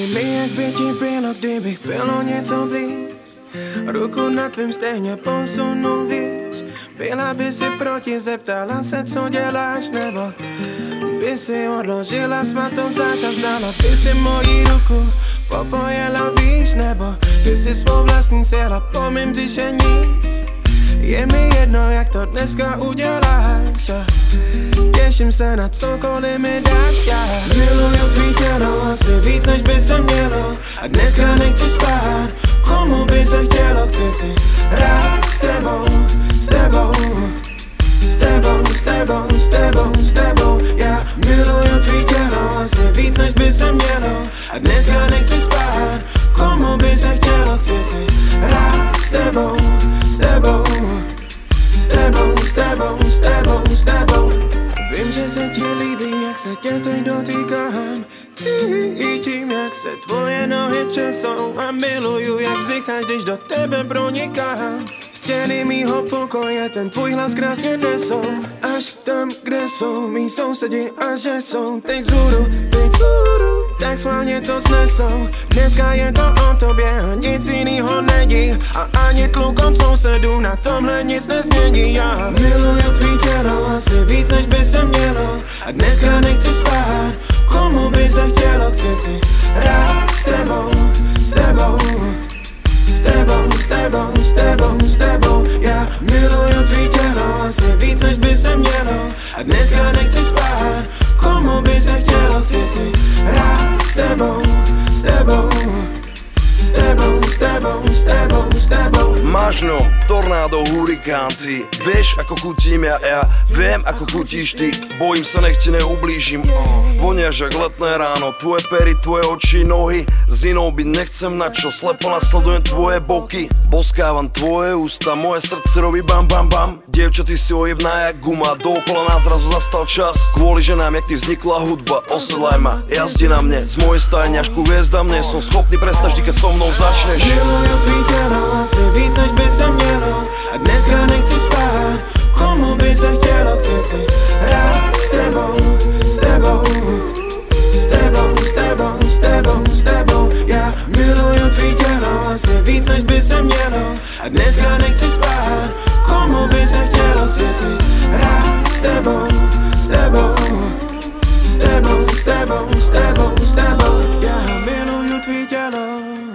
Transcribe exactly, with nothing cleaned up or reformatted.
Řekni mi, jak by ti bylo, kdybych bylo něco blíž. Ruku na tvým stejně posunu víš. Byla by si proti, zeptala se, co děláš, nebo by si odložila svatost a vzala by si moji ruku, popojela víš, nebo by si svou vlastní sjela po mým břiše níž. Je mi jedno, jak to dneska uděláš a těším se na cokoliv mi dáš. Já miluju tvý tělo asi víc, než by se mělo. A dneska nechci spát, komu by se chtělo. Chci si hrát s tebou, s tebou, s tebou, s tebou, s tebou, s tebou. Já miluju tvý tělo asi víc, než by se mělo. A dneska nechci spát, komu by se chtělo. Chci si hrát s tebou, s tebou, s tebou, s tebou, s tebou, s tebou. Vím, že se ti líbí, jak se tě teď dotýkám. Cítím, jak se tvoje nohy třesou a miluju, jak vzdycháš, když do tebe pronikám. Stěny mýho pokoje ten tvůj hlas krásně nesou. Až tam, kde jsou mý sousedi a že jsou teď vzhůru, teď vzhůru, tak schválně to snesou. Dneska je to o tobě a nic jinýho není. A ani tluk od sousedů na tomhle nic nezmění. Já miluju tvý tělo asi víc, než by se mělo. A dneska nechci spát, komu by se chtělo. Chci si hrát s tebou, s tebou, s tebou, s tebou, s tebou, s tebou. Já miluju tvý tělo asi víc, než by se mělo. A dneska nechci spát, komu by se chtělo. Chci si hrát s tebou, s tebou, s tebou, s tebou, s tebou, s tebou. Máš no, tornádo, hurikán, ty vieš, ako chutím ja, ja viem, ako chutíš ty. Bojím sa, nech ti neublížim. Voniaš jak letné ráno, tvoje pery, tvoje oči, nohy. S inou byť nechcem, na čo slepo nasledujem tvoje boky. Boskávam tvoje ústa, moje srdce robí bam bam bam. Dievča, ty si ojebná jak guma, dookola nás zrazu zastal čas. Kvôli ženám, jak ty vznikla hudba, osedlaj ma, jazdi na mne. Z mojej stajňašku hviezda mne, som schopný prestať vždy, keď so mnou začneš. Miluju tvý tělo asi víc, než by se mělo. A dneska nechci spát, komu by se chtělo. Chci si hrát s tebou, s tebou, s tebou, s tebou, s tebou, s tebou. Já miluju tvý tělo asi víc, než by se mělo. A dneska nechci spát, komu by se chtělo. Chci si hrát s tebou, s tebou, s tebou, s tebou, s tebou, s tebou. Já miluju tvý tělo